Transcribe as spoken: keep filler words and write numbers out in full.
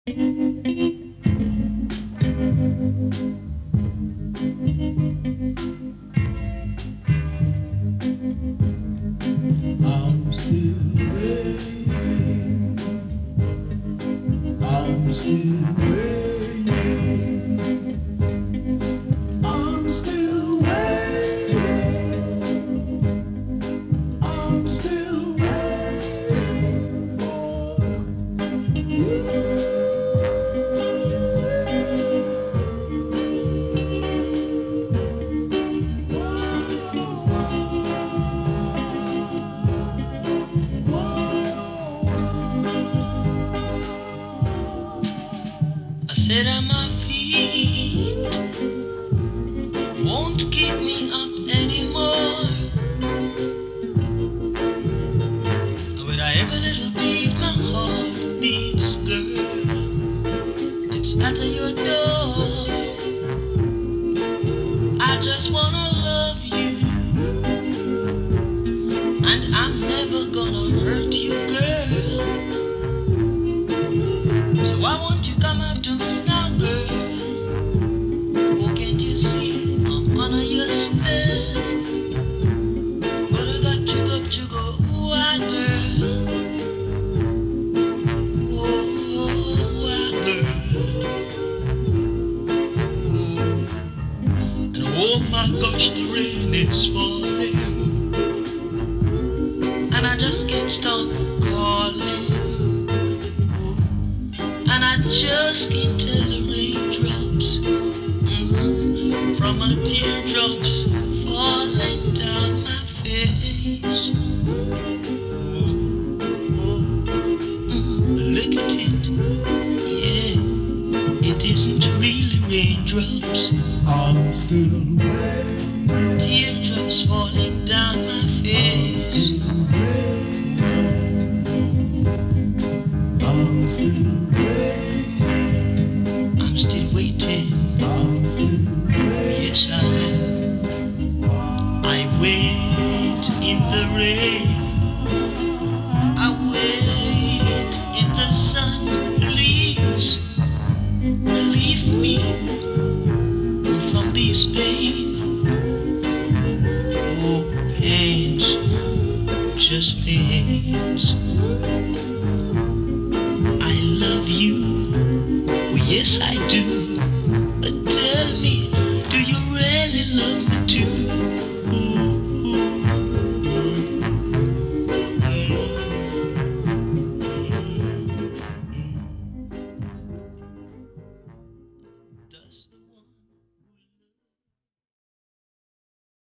I'm still waiting. I'm still waiting. I'm still waiting. I'm still waiting for you. I sit on my feet, won't keep me up anymore. With every little beat, my heart beats, girl. It's at your door. I just wanna love you, and I'm never gonna hurt you, girl. So why won't you come up to me now, girl? Oh, can't you see I'm under your spell? But I got you up to go wild, girl. Oh, wild girl. Oh. And oh my gosh, the rain is falling, and I just can't stop calling. And I just can't tell the raindrops mm, from my teardrops falling down my face. Oh, oh, mm, look at it, yeah, it isn't really raindrops. I'm still waiting. Teardrops falling down my face. I'm still waiting. I'm still waiting. I'm still waiting. Yes, I am. I wait in the rain. I wait in the sun. Please relieve me from this pain. Oh, pains, just pains. I love you. Oh, yes, I